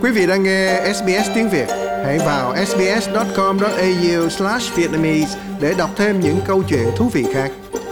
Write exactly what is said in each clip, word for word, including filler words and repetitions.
Quý vị đang nghe ét bê ét tiếng Việt. Hãy vào sbs chấm com chấm a u slash vietnamese để đọc thêm những câu chuyện thú vị khác.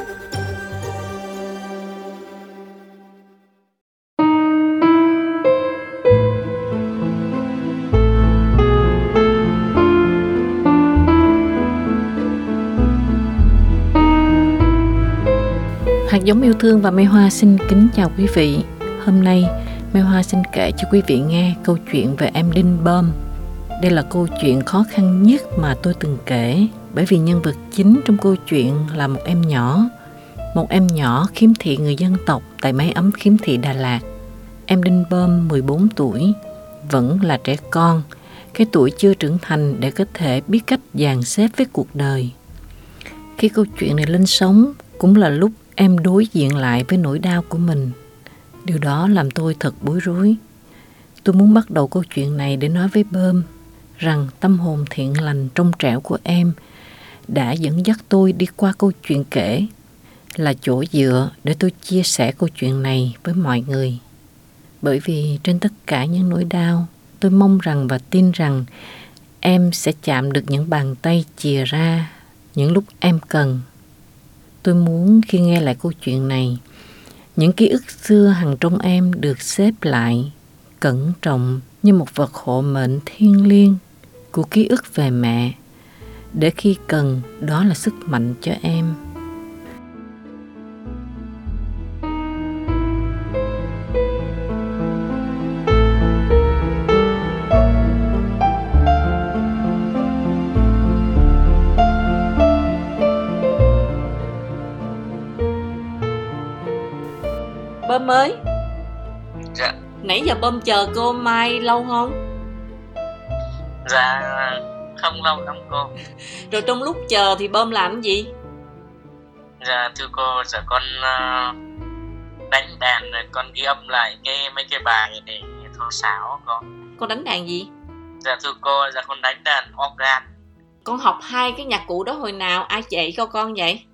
Hạt giống yêu thương và Mai Hoa xin kính chào quý vị. Hôm nay, Mai Hoa xin kể cho quý vị nghe câu chuyện về em Đinh Bơm. Đây là câu chuyện khó khăn nhất mà tôi từng kể, bởi vì nhân vật chính trong câu chuyện là một em nhỏ. Một em nhỏ khiếm thị người dân tộc tại mái ấm khiếm thị Đà Lạt. Em Đinh Bơm mười bốn tuổi, vẫn là trẻ con, cái tuổi chưa trưởng thành để có thể biết cách dàn xếp với cuộc đời. Khi câu chuyện này lên sóng, cũng là lúc em đối diện lại với nỗi đau của mình. Điều đó làm tôi thật bối rối. Tôi muốn bắt đầu câu chuyện này để nói với Bơm rằng tâm hồn thiện lành trong trẻo của em đã dẫn dắt tôi đi qua câu chuyện kể, là chỗ dựa để tôi chia sẻ câu chuyện này với mọi người. Bởi vì trên tất cả những nỗi đau, tôi mong rằng và tin rằng em sẽ chạm được những bàn tay chìa ra những lúc em cần. Tôi muốn khi nghe lại câu chuyện này, những ký ức xưa hằn trong em được xếp lại, cẩn trọng như một vật hộ mệnh thiêng liêng của ký ức về mẹ, để khi cần đó là sức mạnh cho em. Bơm ơi. Dạ. Nãy giờ Bơm chờ cô Mai lâu không? Dạ không lâu lắm cô. Rồi trong lúc chờ thì Bơm làm cái gì? Dạ thưa cô, dạ con uh, đánh đàn rồi con ghi âm lại cái mấy cái bài để thổi sáo con. Con đánh đàn gì? Dạ thưa cô, dạ con đánh đàn organ. Con học hai cái nhạc cụ đó hồi nào? Ai dạy cho con vậy?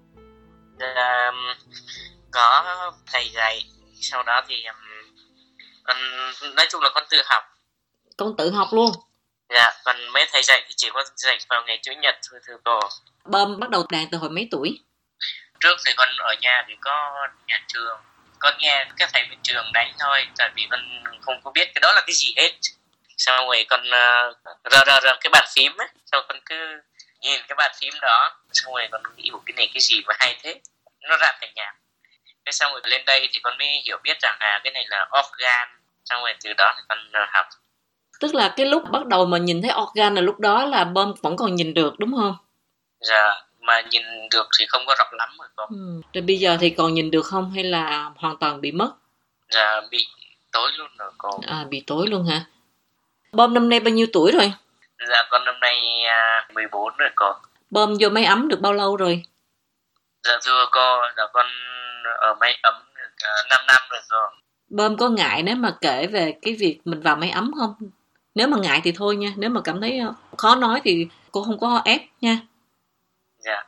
Dạ có thầy dạy, sau đó thì um, con nói chung là con tự học. Con tự học luôn? Dạ, còn mấy thầy dạy thì chỉ có dạy vào ngày chủ nhật thôi thưa cô. Bơm bắt đầu đàn từ hồi mấy tuổi? Trước thì con ở nhà thì có nhà trường, con nghe các thầy bên trường đánh thôi, tại vì con không có biết cái đó là cái gì hết. Sau rồi con uh, rờ rờ rờ cái bàn phím ấy, sau con cứ nhìn cái bàn phím đó, xong rồi con nghĩ cái này cái gì mà hay thế, nó ra thành nhạc. Thế xong rồi lên đây thì con mới hiểu biết rằng à cái này là organ, xong rồi từ đó thì con học. Tức là cái lúc bắt đầu mà nhìn thấy organ là lúc đó là Bơm vẫn còn nhìn được đúng không? Dạ, mà nhìn được thì không có rõ lắm rồi con. Ừ. Rồi bây giờ thì còn nhìn được không hay là hoàn toàn bị mất? Dạ, bị tối luôn rồi cô. À, bị tối luôn hả? Bơm năm nay bao nhiêu tuổi rồi? Dạ, con năm nay uh, mười bốn rồi cô. Bơm vô máy ấm được bao lâu rồi? Dạ thưa cô, dạ con ở máy ấm được uh, năm năm rồi cô. Bơm có ngại nếu mà kể về cái việc mình vào máy ấm không? Nếu mà ngại thì thôi nha, nếu mà cảm thấy khó nói thì cô không có ép nha. Dạ.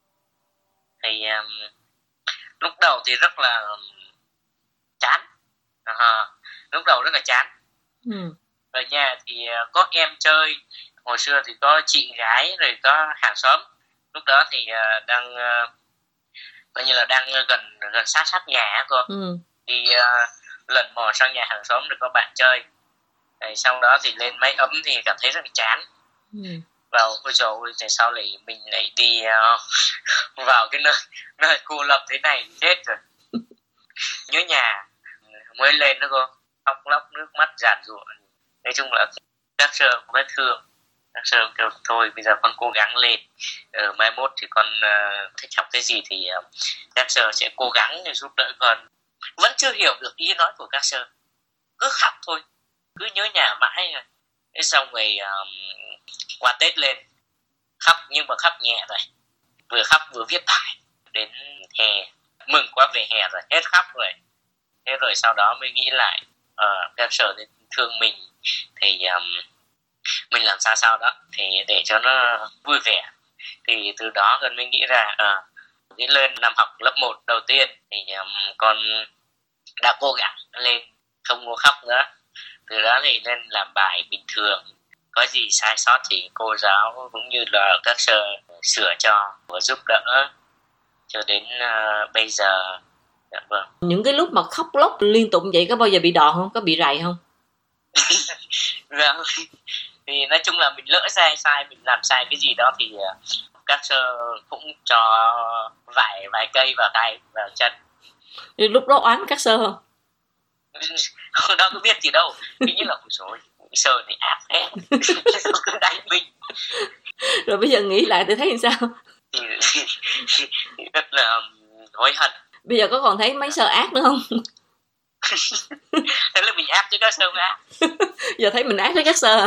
Thì um, lúc đầu thì rất là um, chán. À, lúc đầu rất là chán. Ừ. Ở nhà thì uh, có em chơi, hồi xưa thì có chị gái rồi có hàng xóm. Lúc đó thì uh, đang uh, coi như là đang gần gần sát sát nhà cô. Ừ. Đi uh, lần mò sang nhà hàng xóm để có bạn chơi. Rồi sau đó thì lên máy ấm thì cảm thấy rất là chán. Ừ. Vào ôi trời ơi, tại sao lại mình lại đi uh, vào cái nơi nơi cô lập thế này, chết rồi. Nhớ nhà mới lên đó cô, khóc lóc nước mắt giàn giụa. Nói chung là các sơ cũng rất thương. Các sơ kêu thôi bây giờ con cố gắng lên, ở mai mốt thì con uh, thích học cái gì thì uh, các sơ sẽ cố gắng để giúp đỡ con. Vẫn chưa hiểu được ý nói của các sơ, cứ khóc thôi, cứ nhớ nhà mãi rồi. Thế xong rồi um, qua Tết lên khóc, nhưng mà khóc nhẹ rồi, vừa khóc vừa viết bài. Đến hè mừng quá, về hè rồi hết khóc rồi. Thế rồi sau đó mới nghĩ lại uh, các sở thì thương mình thì um, mình làm sao sao đó thì để cho nó vui vẻ. Thì từ đó con mới nghĩ ra uh, nghĩ lên năm học lớp một đầu tiên thì um, con đã cố gắng lên, không có khóc nữa. từ đó thì nên làm bài bình thường, có gì sai sót thì cô giáo cũng như là các sơ sửa cho và giúp đỡ cho đến uh, bây giờ. Dạ vâng. Những cái lúc mà khóc lóc liên tục vậy có bao giờ bị đòn không, có bị rầy không? Vâng, thì nói chung là mình lỡ sai sai mình làm sai cái gì đó thì các sơ cũng cho vài vài cây vào tay vào chân. Thì lúc đó oán các sơ không? Không đó có biết gì đâu, nghĩ như là ôi dồi sơ này ác thế cứ đánh mình. Rồi bây giờ nghĩ lại thì thấy sao? Thì, thì rất là hối hận. Bây giờ có còn thấy mấy sơ ác nữa không? Thế là mình ác chứ các sơ không ác. Giờ thấy mình ác với các sơ à?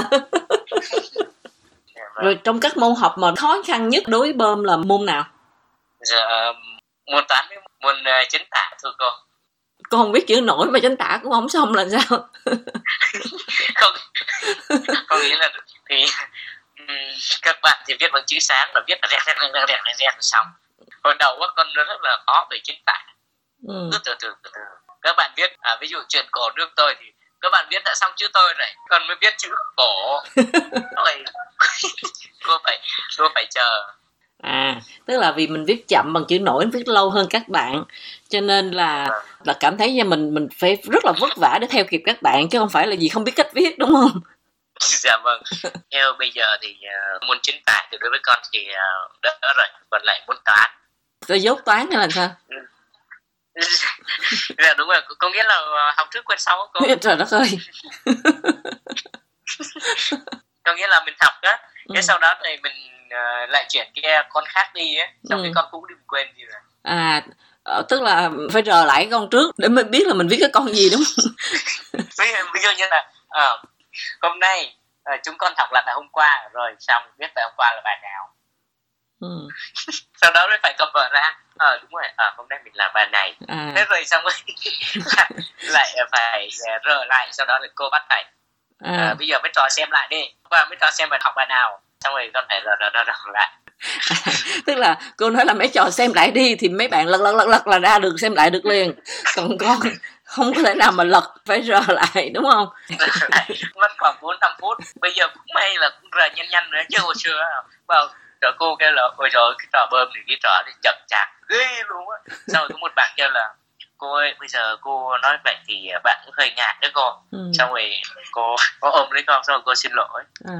Rồi trong các môn học mà khó khăn nhất đối với bơm là môn nào? Dạ, môn toán với môn uh, chính tả thôi cô. Cô không biết chữ nổi mà chính tả cũng không xong là sao? Không, có nghĩa là thì um, các bạn thì viết bằng chữ sáng là viết là rẹt rẹt rẹt rẹt rẹt xong. Hồi đầu á con rất là khó về chính tả. Ừ. Từ từ từ từ từ. Các bạn viết à, ví dụ chuyện cổ nước tôi thì các bạn viết đã xong chữ tôi rồi, con mới viết chữ cổ. Rồi cô phải cô phải chờ. À, tức là vì mình viết chậm bằng chữ nổi, viết lâu hơn các bạn, cho nên là là cảm thấy như mình mình phải rất là vất vả để theo kịp các bạn, chứ không phải là gì không biết cách viết, đúng không? Dạ vâng. Theo bây giờ thì uh, môn chính tả thì đối với con thì uh, đỡ rồi, còn lại môn toán. Rồi dốt toán hay là sao? Dạ đúng rồi, có nghĩa là học trước quên sau cô. Trời đất ơi. Có nghĩa là mình học á, ừ. Cái sau đó thì mình uh, lại chuyển cái con khác đi á, xong ừ. Cái con cũ đi mình quên gì rồi. À, tức là phải rờ lại cái con trước để mới biết là mình viết cái con gì, đúng không? Ví dụ như là uh, hôm nay uh, chúng con học là bài hôm qua, rồi xong viết bài hôm qua là bài nào. Ừ. Sau đó mới phải cập vở ra ờ à, đúng rồi à, hôm nay mình làm bài này à. Thế rồi xong rồi lại phải rờ lại, sau đó là cô bắt thầy à. À, bây giờ mới trò xem lại đi, và mới trò xem bài học bài nào, xong rồi con phải rờ rờ rờ, rờ lại à, tức là cô nói là mấy trò xem lại đi thì mấy bạn lật lật lật lật là ra được, xem lại được liền, còn con không có thể nào mà lật, phải rờ lại, đúng không? Mất khoảng bốn năm phút. Bây giờ cũng may là cũng rờ nhanh nhanh nữa, chứ hồi xưa vào rồi cô kêu là ôi rồi cái trò bơm thì cái trò thì chậm chạp ghê luôn á. Xong rồi có một bạn kêu là cô ơi bây giờ cô nói vậy thì bạn cũng hơi ngại đấy cô. Ừ. Xong rồi cô có ôm lấy con, xong rồi cô xin lỗi. À.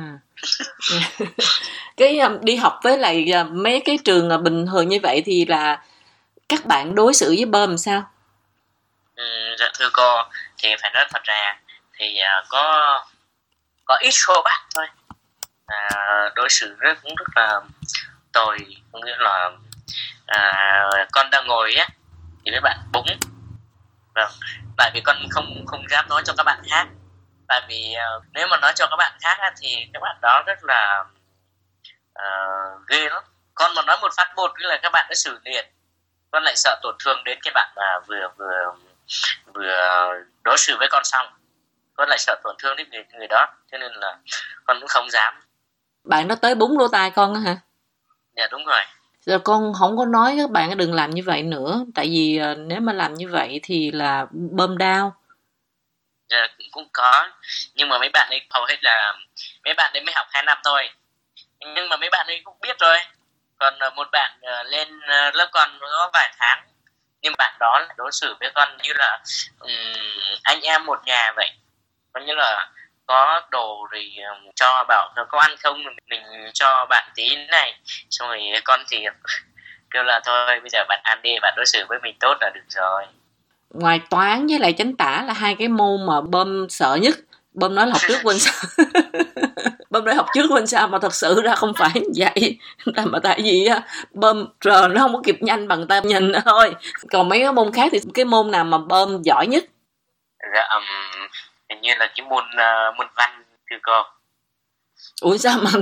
Cái đi học với lại mấy cái trường bình thường như vậy thì là các bạn đối xử với bơm sao? Ừ, dạ thưa cô, thì phải nói thật ra thì có có ít cô bạn thôi. À, đối xử rất cũng rất là tồi, có nghĩa là à, con đang ngồi á thì mấy bạn búng, vâng, tại vì con không không dám nói cho các bạn khác, tại vì uh, nếu mà nói cho các bạn khác á, thì các bạn đó rất là uh, ghê lắm. Con mà nói một phát một cứ là các bạn đã xử liền, con lại sợ tổn thương đến cái bạn mà vừa vừa vừa đối xử với con xong, con lại sợ tổn thương đến người, người đó, cho nên là con cũng không dám. Bạn nó tới búng lỗ tai con á hả? Dạ đúng rồi. Rồi con không có nói các bạn đừng làm như vậy nữa, tại vì nếu mà làm như vậy thì là bơm đau. Dạ cũng có, nhưng mà mấy bạn ấy hầu hết là mấy bạn ấy mới học hai năm thôi, nhưng mà mấy bạn ấy cũng biết rồi. Còn một bạn lên lớp con có vài tháng, nhưng bạn đó là đối xử với con như là um, anh em một nhà vậy, coi như là có đồ thì cho bảo có ăn không, mình cho bạn tí này, xong rồi con thì kêu là thôi bây giờ bạn ăn đi, bạn đối xử với mình tốt là được rồi. Ngoài toán với lại chánh tả là hai cái môn mà bơm sợ nhất, bơm nói là học trước quên sau. Bơm nói học trước quên sau mà thật sự ra không phải vậy, mà tại vì bơm rờ nó không có kịp nhanh bằng ta nhìn thôi. Còn mấy cái môn khác thì cái môn nào mà bơm giỏi nhất? Dạ um... hình như là cái môn uh, môn văn thưa cô. Ủa sao mà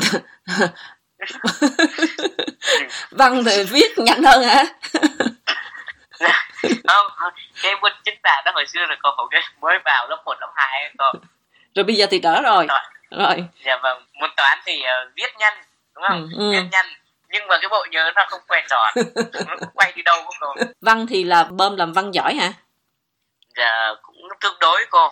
văn thì viết nhanh hơn hả? Không, cái môn chính tả đó hồi xưa là cô học cái mới vào lớp một lớp hai ấy cô. Rồi bây giờ thì đỡ rồi. Rồi. Rồi. Dạ vâng, môn toán thì uh, viết nhanh đúng không? Ừ, ừ. Viết nhanh nhưng mà cái bộ nhớ nó không quay tròn, nó quay đi đâu cũng rồi. Văn thì là bơm làm văn giỏi hả? Dạ cũng tương đối cô.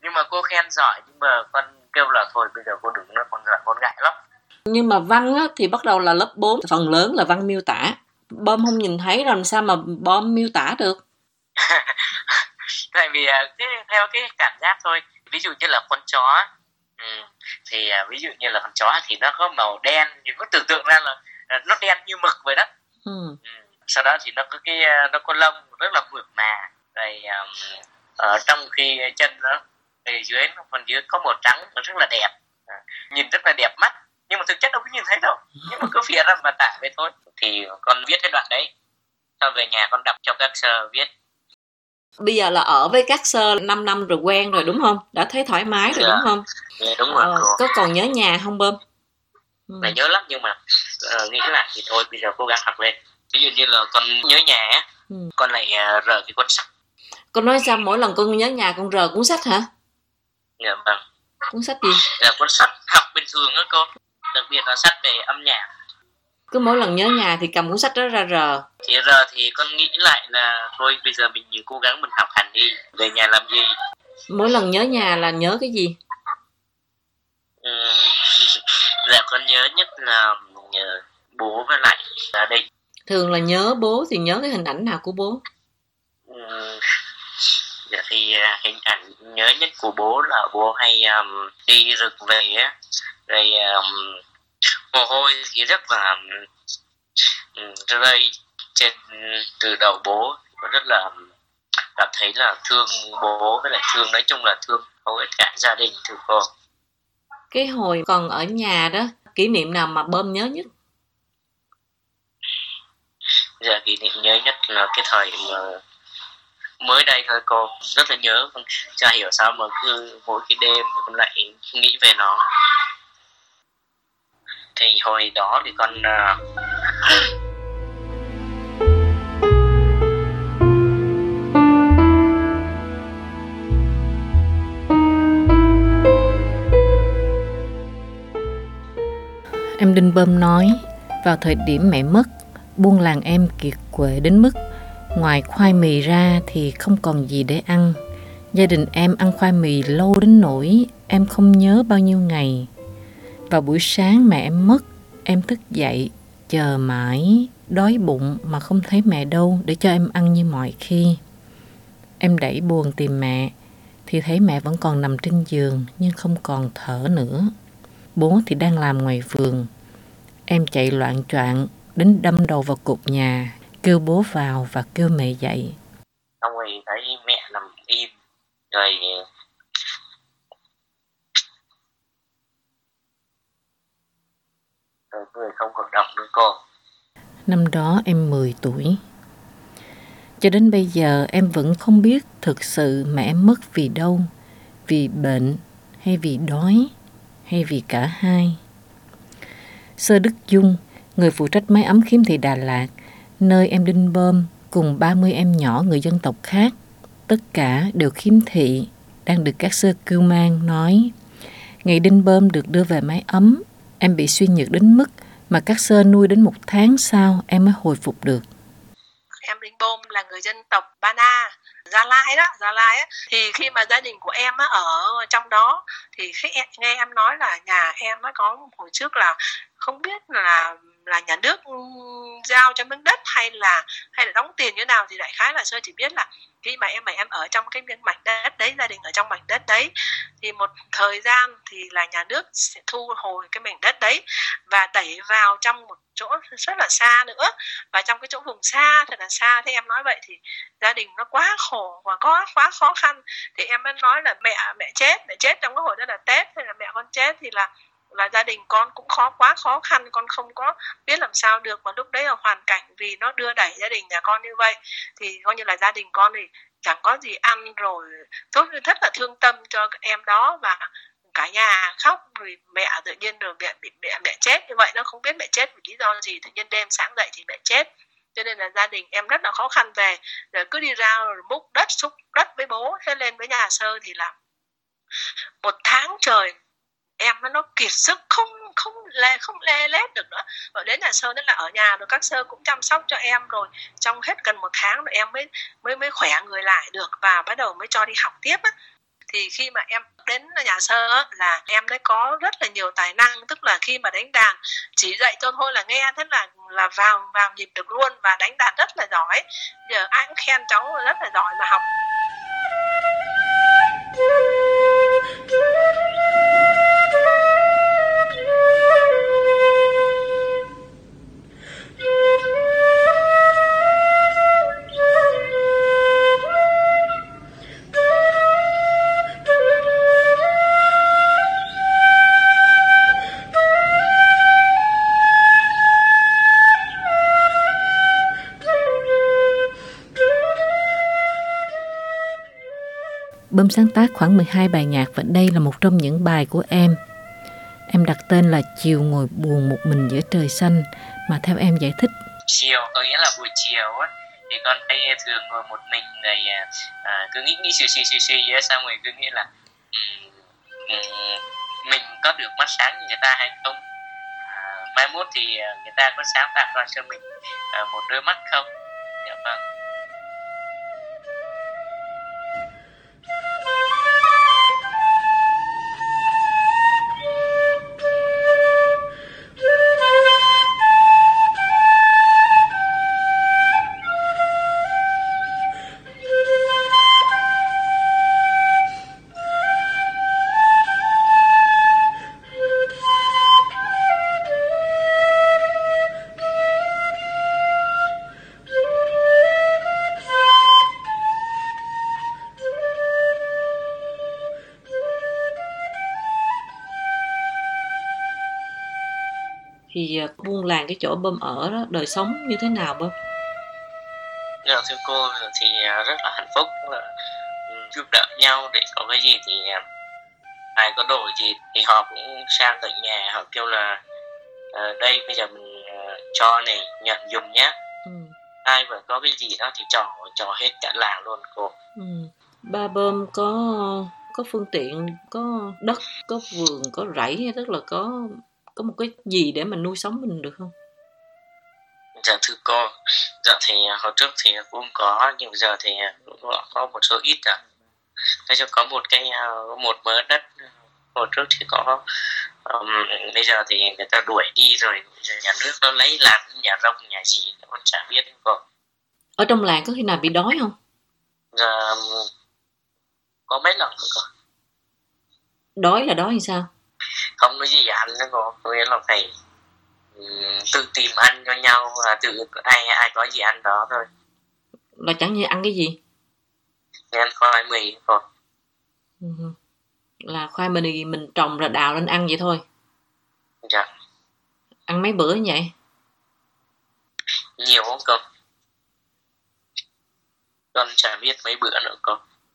Nhưng mà cô khen giỏi, nhưng mà con kêu là thôi bây giờ cô đừng nữa, con là con ngại lắm. Nhưng mà văn á, thì bắt đầu là lớp bốn, phần lớn là văn miêu tả. Bom không nhìn thấy làm sao mà bom miêu tả được. Tại vì cái, theo cái cảm giác thôi. Ví dụ như là con chó, ừ, thì ví dụ như là con chó thì nó có màu đen, thì có tưởng tượng ra là, là nó đen như mực vậy đó. Ừ. Ừ. Sau đó thì nó có cái nó có lông rất là mượt mà, rồi um, ở trong khi chân nó thì dưới nó phần dưới có màu trắng, nó rất là đẹp, à, nhìn rất là đẹp mắt, nhưng mà thực chất đâu có nhìn thấy đâu, nhưng mà cứ phía ra mà tả vậy thôi. Thì con viết cái đoạn đấy, sau về nhà con đọc cho các sơ viết. Bây giờ là ở với các sơ năm năm rồi, quen rồi đúng không? Đã thấy thoải mái rồi, dạ, đúng không? Dạ, đúng rồi. Ờ, có còn nhớ nhà không Bơm? Ừ. Là nhớ lắm, nhưng mà uh, nghĩ lại thì thôi bây giờ cố gắng học lên. Ví dụ như là con nhớ nhà á, ừ. con lại uh, rờ cái cuốn sách. Con nói sao mỗi lần con nhớ nhà con rờ cuốn sách hả? Dạ vâng. Cuốn sách gì? Là cuốn sách học bình thường đó cô, đặc biệt là sách về âm nhạc. Cứ mỗi lần nhớ nhà thì cầm cuốn sách đó ra rờ. Thì rờ thì con nghĩ lại là thôi bây giờ mình cố gắng mình học hành đi, về nhà làm gì. Mỗi lần nhớ nhà là nhớ cái gì? Ừ, dạ con nhớ nhất là nhớ bố với lại gia đình. Thường là nhớ bố thì nhớ cái hình ảnh nào của bố? Ừ, dạ thì hình ảnh nhớ nhất của bố là bố hay um, đi rừng về á, rồi um, mồ hôi thì rất là um, rơi trên từ đầu bố, rất là cảm thấy là thương bố, với lại thương nói chung là thương hầu hết cả gia đình thưa cô. Cái hồi còn ở nhà đó, kỷ niệm nào mà Bơm nhớ nhất? Dạ kỷ niệm nhớ nhất là cái thời mà mới đây thôi cô, rất là nhớ, con chả hiểu sao mà cứ mỗi cái đêm con lại nghĩ về nó. Thì hồi đó thì con uh... Em Đinh Bơm nói, vào thời điểm mẹ mất, buôn làng em kiệt quệ đến mức ngoài khoai mì ra thì không còn gì để ăn. Gia đình em ăn khoai mì lâu đến nỗi em không nhớ bao nhiêu ngày. Vào buổi sáng mẹ em mất, em thức dậy, chờ mãi, đói bụng mà không thấy mẹ đâu để cho em ăn như mọi khi. Em đẩy buồn tìm mẹ, thì thấy mẹ vẫn còn nằm trên giường nhưng không còn thở nữa. Bố thì đang làm ngoài vườn. Em chạy loạn choạng đến đâm đầu vào cột nhà, kêu bố vào và kêu mẹ dậy. Xong rồi thấy mẹ nằm im, rồi rồi người không hoạt động nữa cô. Năm đó em mười tuổi. Cho đến bây giờ em vẫn không biết thực sự mẹ em mất vì đâu, vì bệnh hay vì đói hay vì cả hai. Sơ Đức Dung, người phụ trách mái ấm khiếm thị Đà Lạt, nơi em Đinh Bơm cùng ba mươi em nhỏ người dân tộc khác, tất cả đều khiếm thị, đang được các sơ cưu mang, nói: ngày Đinh Bơm được đưa về mái ấm, em bị suy nhược đến mức mà các sơ nuôi đến một tháng sau em mới hồi phục được. Em Đinh Bơm là người dân tộc Ba Na, Gia Lai đó, Gia Lai á. Thì khi mà gia đình của em á, ở trong đó thì khi em, nghe em nói là nhà em á, có hồi trước là không biết là là nhà nước giao cho miếng đất hay là hay là đóng tiền như nào, thì đại khái là sơ chỉ biết là khi mà em mà em ở trong cái miếng mảnh đất đấy, gia đình ở trong mảnh đất đấy, thì một thời gian thì là nhà nước sẽ thu hồi cái mảnh đất đấy và đẩy vào trong một chỗ rất là xa nữa, và trong cái chỗ vùng xa thật là xa. Thế em nói vậy thì gia đình nó quá khổ và có quá khó khăn. Thì em mới nói là mẹ mẹ chết mẹ chết trong cái hồi đó là Tết, hay là mẹ con chết thì là là gia đình con cũng khó quá khó khăn, con không có biết làm sao được. Mà lúc đấy là hoàn cảnh vì nó đưa đẩy gia đình nhà con như vậy, thì coi như là gia đình con thì chẳng có gì ăn, rồi tốt rất là thương tâm cho em đó, và cả nhà khóc. Rồi mẹ tự nhiên rồi mẹ bị mẹ mẹ chết như vậy, nó không biết mẹ chết vì lý do gì, tự nhiên đêm sáng dậy thì mẹ chết. Cho nên là gia đình em rất là khó khăn về, rồi cứ đi ra rồi múc đất xúc đất với bố. Thế lên với nhà sơ thì là một tháng trời em nó kiệt sức, không không lê không lê lết được nữa. Và đến nhà sơ đó là ở nhà rồi các sơ cũng chăm sóc cho em, rồi trong hết gần một tháng rồi em mới mới mới khỏe người lại được và bắt đầu mới cho đi học tiếp á. thì khi mà em đến nhà sơ á, là em đấy có rất là nhiều tài năng, tức là khi mà đánh đàn chỉ dạy cho thôi là nghe thế là là vào vào nhịp được luôn, và đánh đàn rất là giỏi. Giờ ai cũng khen cháu rất là giỏi mà học. Bơm sáng tác khoảng mười hai bài nhạc và đây là một trong những bài của em. Em đặt tên là Chiều ngồi buồn một mình giữa trời xanh, mà theo em giải thích. Chiều có nghĩa là buổi chiều á, thì con hay thường ngồi một mình rồi à, cứ nghĩ nghĩ suy suy suy suy ấy, xong rồi cứ nghĩ là um, um, mình có được mắt sáng như người ta hay không, à, mai mốt thì người ta có sáng tạo ra cho mình à, một đôi mắt không. Dạ vâng. Thì buôn làng cái chỗ Bơm ở đó, đời sống như thế nào Bơm? Dạ thưa cô, thì rất là hạnh phúc, là giúp đỡ nhau, để có cái gì thì ai có đồ gì thì họ cũng sang tận nhà, họ kêu là à, đây bây giờ mình cho này, nhận dùng nhé. Ừ. Ai mà có cái gì đó thì trò trò hết cả làng luôn cô. Ừ. Ba Bơm có có phương tiện, có đất, có vườn, có rẫy, tức là có có một cái gì để mà nuôi sống mình được không? Dạ thưa cô, dạ thì hồi trước thì cũng có, nhưng giờ thì cũng có một số ít rồi. Nói chung có một cái một mớ đất hồi trước thì có, um, bây giờ thì người ta đuổi đi rồi, nhà nước nó lấy làm nhà rông nhà gì nó chả biết cô. Ở trong làng có khi nào bị đói không? Dạ có mấy lần rồi cô. Đói là đói như sao? Không có gì ăn nữa cô, có nghĩa là phải um, tự tìm ăn cho nhau, và tự ai ai có gì ăn đó thôi. Là chẳng như ăn cái gì? Ăn khoai mì cô. Ừ. Là khoai mì mình trồng rồi đào lên ăn vậy thôi? Dạ. Ăn mấy bữa như vậy? Nhiều không cô? Con chả biết mấy bữa nữa cô.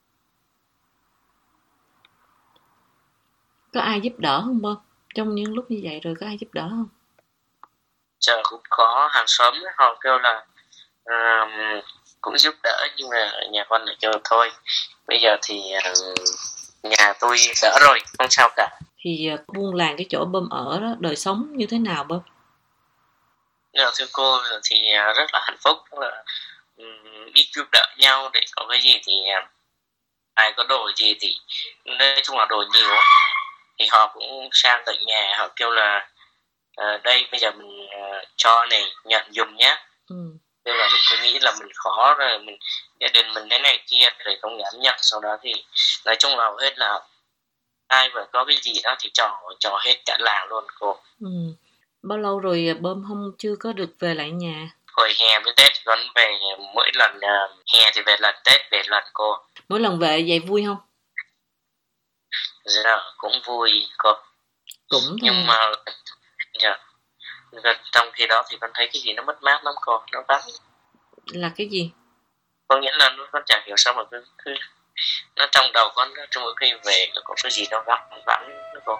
Có ai giúp đỡ không Bơm? Trong những lúc như vậy rồi có ai giúp đỡ không? Giờ cũng có hàng xóm họ kêu là uh, cũng giúp đỡ, nhưng mà nhà con lại kêu thôi, bây giờ thì uh, nhà tôi đỡ rồi, không sao cả. Thì uh, buôn làng cái chỗ Bơm ở đó, đời sống như thế nào Bơm? Dạ, thưa cô, thì uh, rất là hạnh phúc, là um, biết giúp đỡ nhau, để có cái gì thì uh, ai có đồ gì thì nói chung là đồ nhiều thì họ cũng sang tận nhà, họ kêu là à, đây bây giờ mình uh, cho này, nhận dùng nhé. Ừ. Nên là mình cứ nghĩ là mình khó rồi, mình gia đình mình thế này kia rồi không dám nhận. Sau đó thì nói chung là hết là ai mà có cái gì đó thì trò trò hết cả làng luôn cô. Ừ. Bao lâu rồi Bơm không chưa có được về lại nhà? Hồi hè với Tết con về, mỗi lần uh, hè thì về lần, Tết về lần cô. Mỗi lần về vậy vui không? Dạ cũng vui cô. Cũng thôi. Nhưng mà dạ, trong khi đó thì con thấy cái gì nó mất mát lắm cô, nó vắng. Là cái gì? Có nghĩa là con chẳng hiểu sao mà cứ, cứ nó trong đầu con, trong mỗi khi về nó có cái gì nó vắng vắng đó cô.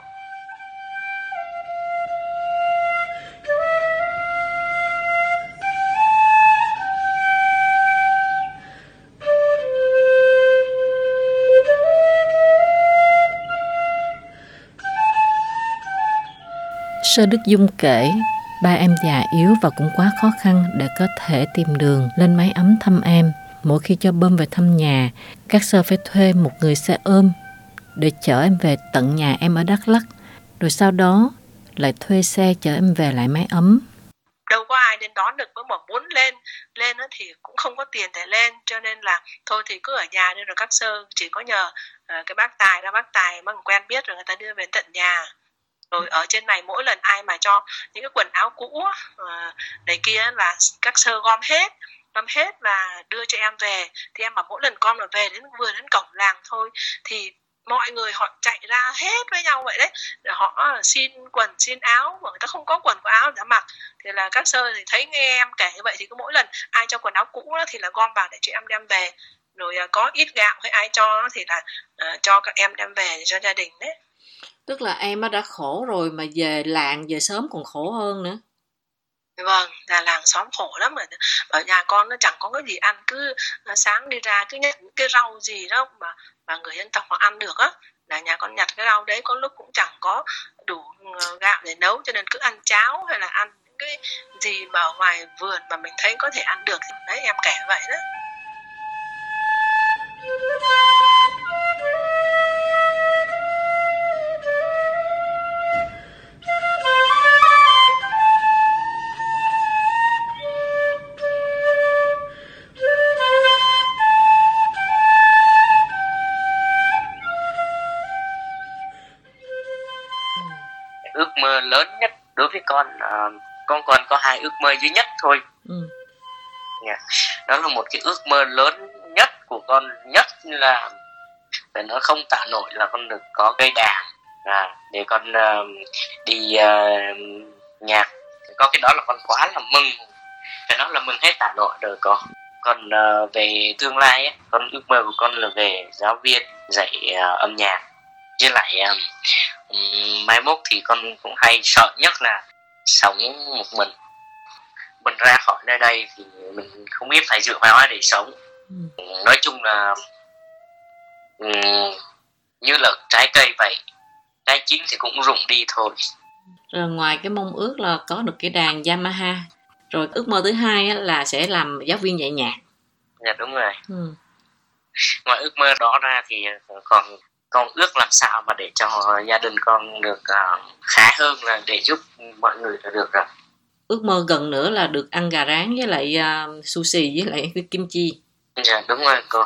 Sơ Đức Dung kể, ba em già yếu và cũng quá khó khăn để có thể tìm đường lên mái ấm thăm em. Mỗi khi cho Bơm về thăm nhà, các Sơ phải thuê một người xe ôm để chở em về tận nhà em ở Đắk Lắk, rồi sau đó lại thuê xe chở em về lại mái ấm. Đâu có ai đến đón được, với mà muốn lên lên thì cũng không có tiền để lên, cho nên là thôi thì cứ ở nhà đi, rồi các sơ chỉ có nhờ uh, cái bác Tài ra, bác Tài mà quen biết rồi người ta đưa về tận nhà. Rồi ở trên này mỗi lần ai mà cho những cái quần áo cũ uh, này kia là các sơ gom hết gom hết và đưa cho em về. Thì em bảo mỗi lần con mà về đến vừa đến cổng làng thôi thì mọi người họ chạy ra hết với nhau vậy đấy, để họ xin quần xin áo mà người ta không có quần có áo để mặc. Thì là các sơ thì thấy nghe em kể như vậy thì cứ mỗi lần ai cho quần áo cũ đó thì là gom vào để chị em đem về, rồi uh, có ít gạo hay ai cho thì là uh, cho các em đem về cho gia đình đấy. Tức là em đã khổ rồi mà về làng về sớm còn khổ hơn nữa. Vâng, là làng xóm khổ lắm rồi. Ở nhà con nó chẳng có cái gì ăn, cứ sáng đi ra cứ nhặt những cái rau gì đó mà mà người dân tộc họ ăn được á, là nhà con nhặt cái rau đấy, có lúc cũng chẳng có đủ gạo để nấu, cho nên cứ ăn cháo hay là ăn những cái gì mà ở ngoài vườn mà mình thấy có thể ăn được. Đấy, em kể vậy đó. Ước mơ lớn nhất đối với con, uh, con còn có hai ước mơ duy nhất thôi. Ừ. Yeah. Đó là một cái ước mơ lớn nhất của con, nhất là để nó không tả nổi là con được có cây đàn à, để con uh, đi uh, nhạc. Có cái đó là con quá là mừng, cái đó là mừng hết tả nổi rồi con. Còn uh, về tương lai ấy, con ước mơ của con là về giáo viên dạy uh, âm nhạc. Với lại um, um, mai mốt thì con cũng hay sợ nhất là sống một mình. Mình ra khỏi nơi đây thì mình không biết phải dựa vào ai để sống. ừ. Nói chung là um, như là trái cây vậy, trái chín thì cũng rụng đi thôi. Rồi ngoài cái mong ước là có được cái đàn Yamaha, rồi ước mơ thứ hai là sẽ làm giáo viên dạy nhạc. Dạ đúng rồi. ừ. Ngoài ước mơ đó ra thì còn con ước làm sao mà để cho gia đình con được uh, khá hơn, là để giúp mọi người là được rồi. Ước mơ gần nữa là được ăn gà rán với lại uh, sushi với lại cái kim chi. Dạ đúng rồi cô.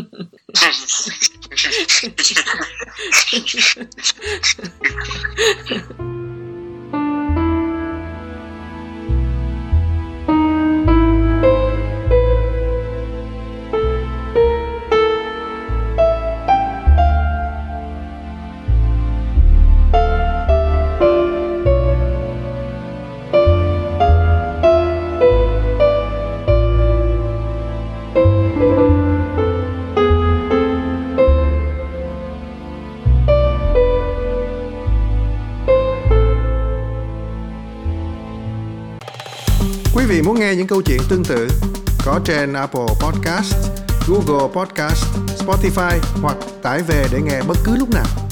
Quý vị muốn nghe những câu chuyện tương tự có trên Apple Podcast, Google Podcast, Spotify hoặc tải về để nghe bất cứ lúc nào.